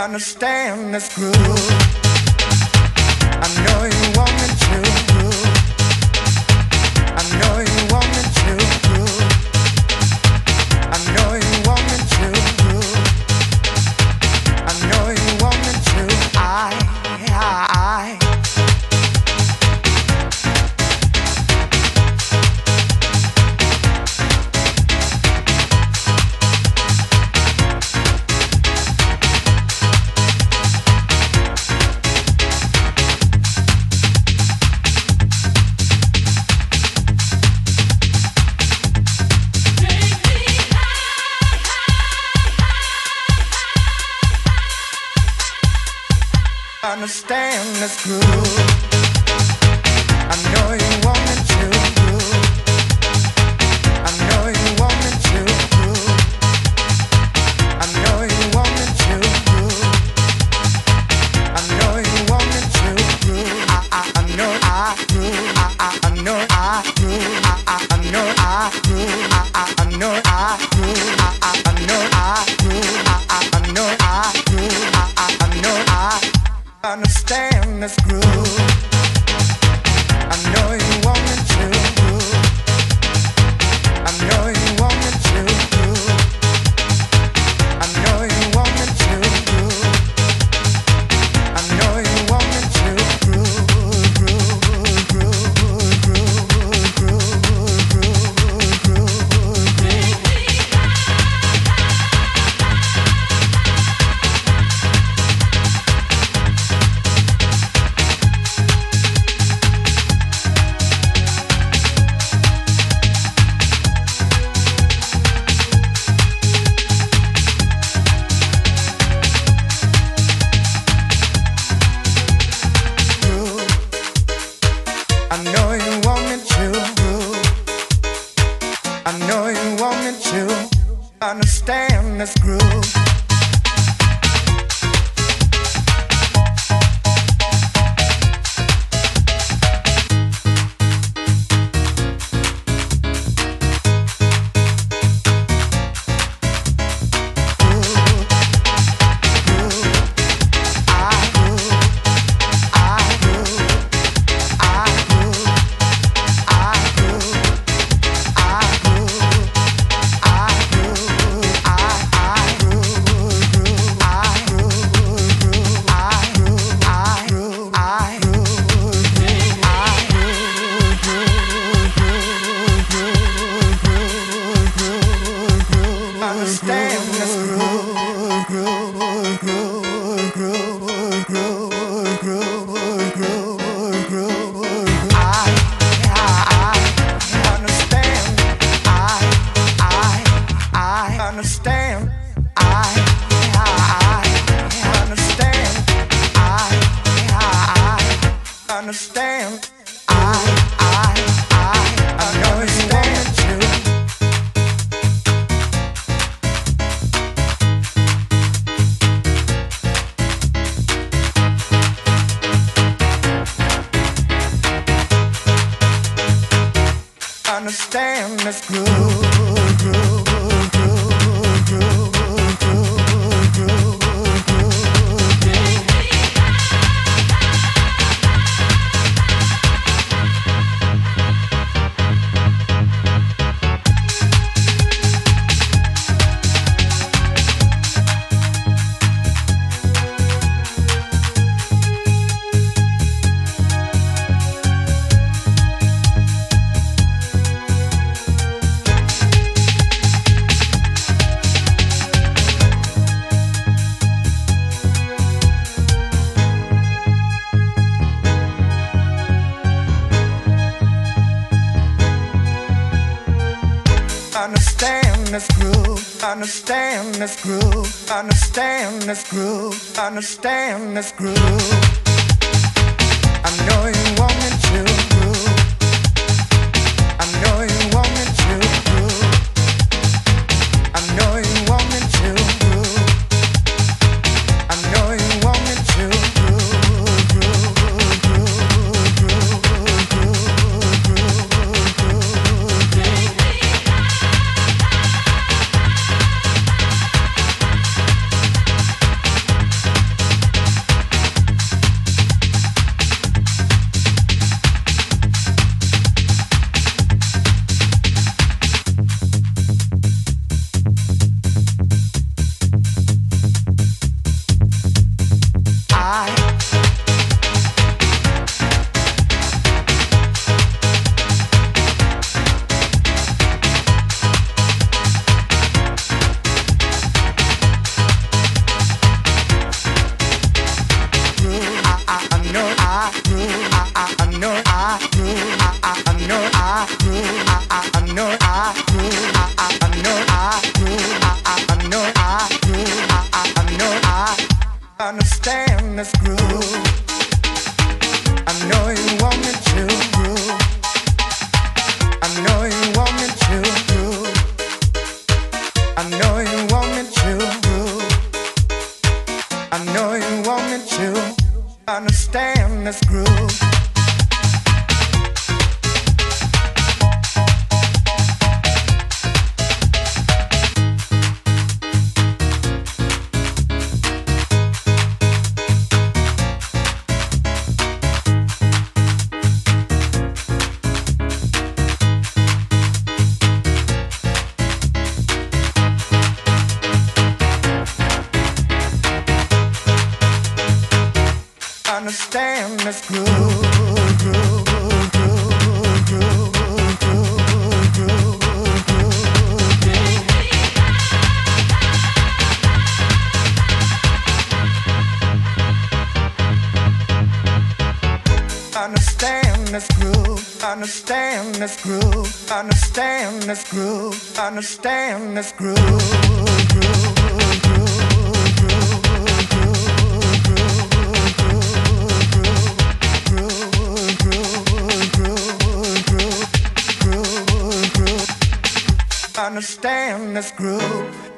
understand this groove. I know you want me to. I know you want me to. I know you want me to. I know you want me to. I understand this groove. I know you want me to. I know you want me to. I know you want me to. I know you want me to. I know I groove. I know I groove. I know I groove. I know I groove. I know I groove. I know I groove. I know I understand this groove. I know you want me to. I know you want me to. I know you want me to. I know you want me to. Groove, groove, groove, groove, groove, groove, groove, groove. I know you want me to. I know you want me to understand this groove. Understand this groove, groove, groove, groove, groove, groove, groove, groove. I understand. I understand. I understand. I understand. I know you want me to. Understand this groove, groove, groove, groove, groove, groove, groove. Understand this groove, understand this groove, understand this groove, understand this groove. I know you want me to. I know you want me to. I know you want me to. I know you want me to. understand this groove. I know you want me to groove. I know you want me to groove. I know you want me to groove. I know you want me to understand this groove. Understand this groove, groove, groove, groove, groove, groove, understand this groove, understand this groove, understand this groove, understand this groove, groove. Understand this groove.